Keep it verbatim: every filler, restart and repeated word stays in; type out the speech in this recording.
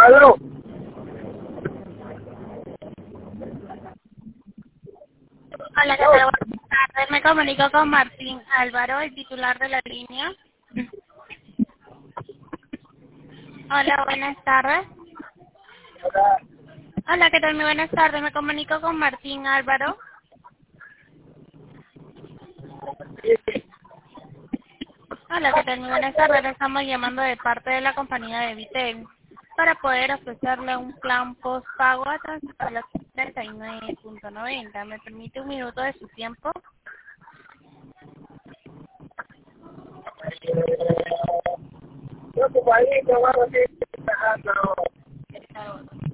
Aló. Hola, ¿qué tal? Buenas tardes. Me comunico con Martín Álvaro, el titular de la línea. Hola, buenas tardes. Hola. Hola, ¿qué tal? Muy buenas tardes. Me comunico con Martín Álvaro. Hola, ¿qué tal? Muy buenas tardes. Le estamos llamando de parte de la compañía de Vitel para poder ofrecerle un plan postpago a las treinta y nueve punto noventa. ¿Me permite un minuto de su tiempo? Yo tu país, no vamos a ir.